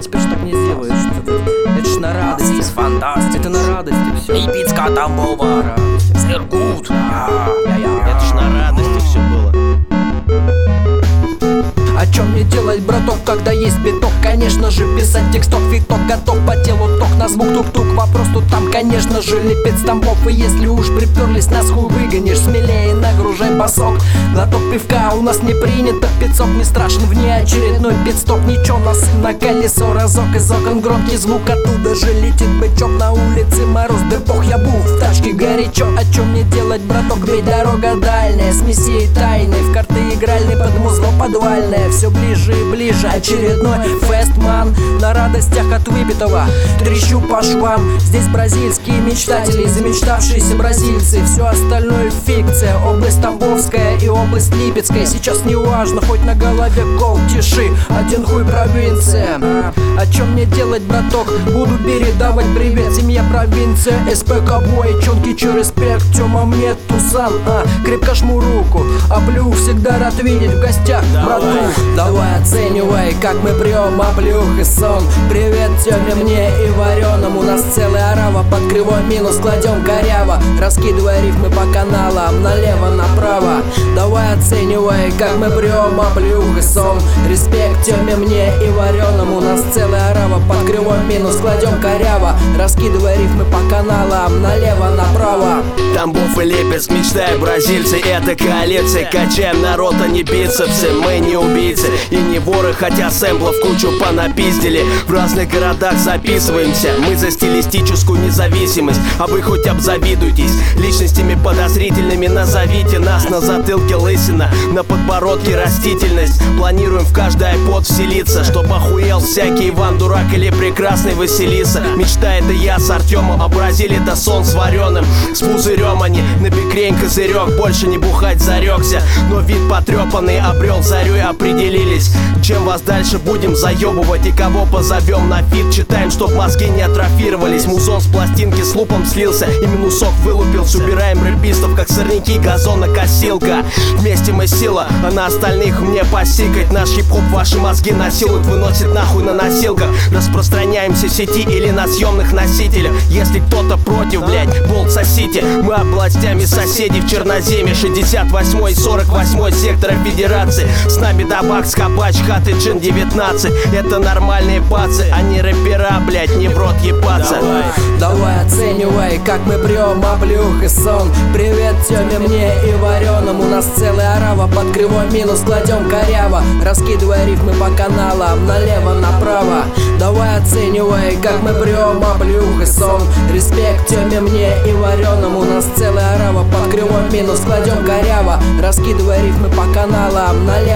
теперь ж так не сделаешь. Это ж на радости. Это на радости все. Липецка, Тамбова, Сургут. Это ж на радости все было. О чем мне делать, браток, когда есть биток? Конечно же писать тексток, фиток, готов по телу ток. На звук тук-тук, вопрос тут там, конечно же, Липец, Тамбов. И если уж приперлись, нас хуй выгонишь. Смелее нагружай басок, глоток пивка у нас не принято. Пиццок не страшен, внеочередной пидстоп. Ничего, нас на колесо, разок из окон громкий звук. Оттуда же летит бычок, на улице мороз, да бог, я был в тачке горячо. О чем мне делать, браток, ведь дорога дальняя, с мессией тайной, в карты игральной, под музло подвальное. Все ближе и ближе, очередной фестман. На радостях от выпитого трещу по швам. Здесь бразильские мечтатели, замечтавшиеся бразильцы. Все остальное фикция, область Тамбовская и область Липецкая. Сейчас не важно, хоть на голове кол, тиши, один хуй провинция. О чем мне делать, браток? Буду передавать привет, семья провинция, СПК бой, чонки, че респект, Тёма мне Тусан, крепко жму руку, облю, всегда рад видеть в гостях, братух. Давай оценивай, как мы прем, облюх и сон. Привет Тёме, мне и Варёному. У нас целая орава, под кривой минус кладем коряво, раскидывая рифмы по каналам налево-направо. Давай оценивай, как мы прем, облюх и сон. Респект Тёме, мне и Варёному. У нас целая орава, под кривой минус кладем коряво, раскидывая рифмы по каналам налево-направо. Тамбов и Липецк, мечтая бразильцы, это коалиция. Качаем народ, а не бицепсы. Мы не убийцы и не воры, хотя сэмплов кучу понапиздили. В разных городах записываемся, мы за стилистическую независимость. А вы хоть обзавидуйтесь личностями подозрительными. Назовите нас, на затылке лысина, на подбородке растительность. Планируем в каждый айпод вселиться, чтоб охуел всякий Иван Дурак или прекрасный Василиса. Мечта это я с Артемом, а Бразилия это сон с вареным. С пузырем они на бикрень козырек, больше не бухать зарекся. Но вид потрепанный обрел зарю и определились, чем вас дальше будем заебывать и кого позовем на фит. Читаем, чтоб мозги не атрофировались. Музон с пластинки с лупом слился и минусок вылупился. Убираем рэпистов, как сорняки, газонокосилка. Вместе мы сила, а на остальных мне посикать. Наш хип-хоп ваши мозги насилует, выносит нахуй на носилках. Распространяемся в сети или на съемных носителях. Если кто-то против, блять, болт сосите. Мы областями соседей в Черноземье, 68 и 48 сектора федерации. С нами табак, скобач, хаты, джин 19. Это нормальные пацы, а не рэпера, блять, не в рот ебаться. Давай оценивай, как мы прем, облюх и сон. Привет Тёме, мне и Варёному. У нас целая орава, под кривой минус кладем коряво, раскидывая рифмы по каналам налево-направо. Давай оценивай, как мы прем, облюх и сон. Респект Тёме, мне и Варёному. У нас целая орава, под кривой минус кладем коряво, раскидывая рифмы по каналам налево.